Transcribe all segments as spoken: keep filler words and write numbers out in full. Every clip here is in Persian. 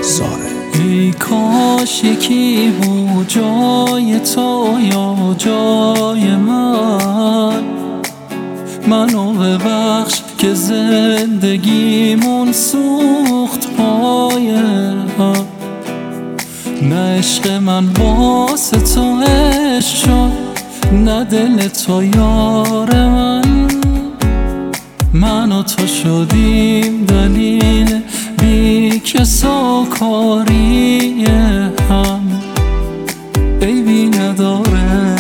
زاره. ای کاش یکی بود جای تو یا جای من، منو ببخش که زندگیمون سوخت پای هم. نه عشق من واسه تو عشق شد، نه دل تو یار من. من و تو شدیم دلیل بی کس و کاری هم. عیبی نداره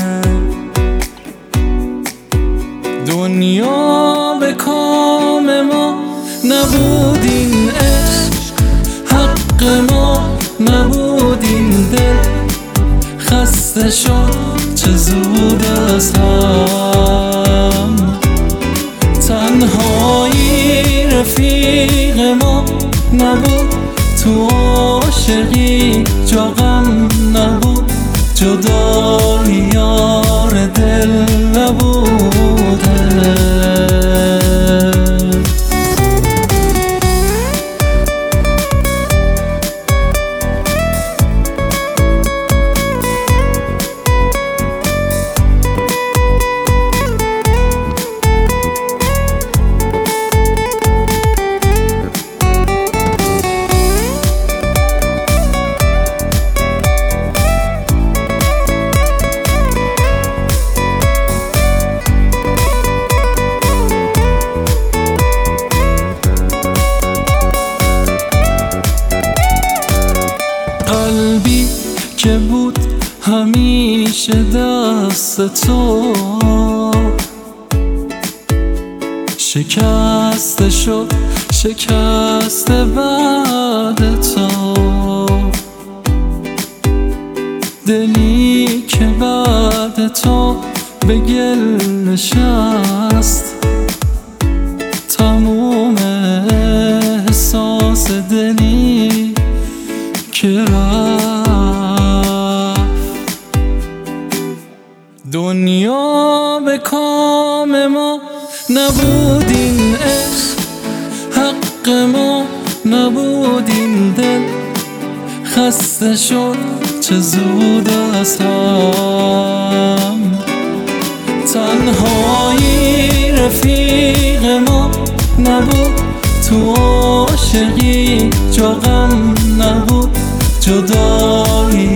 دنیا به کام ما نبود، این عشق حق ما نبود، این دل خسته شد چه زود از هم. تنهایی رفیق ما نبود، تو عاشقی جا غم نبود، جدایی یار دل نبوده. قلبی که بود همیشه دست تو، شکسته شد شکسته بعد تو. دلی که بعد تو به گل نشست، تموم احساس دلی که رفت. دنیا به کام ما نبود، این عشق حق ما نبود، این دل خسته شد چه زود از هم. تنهایی رفیق ما نبود، تو عاشقی جا غم نبود، جدایی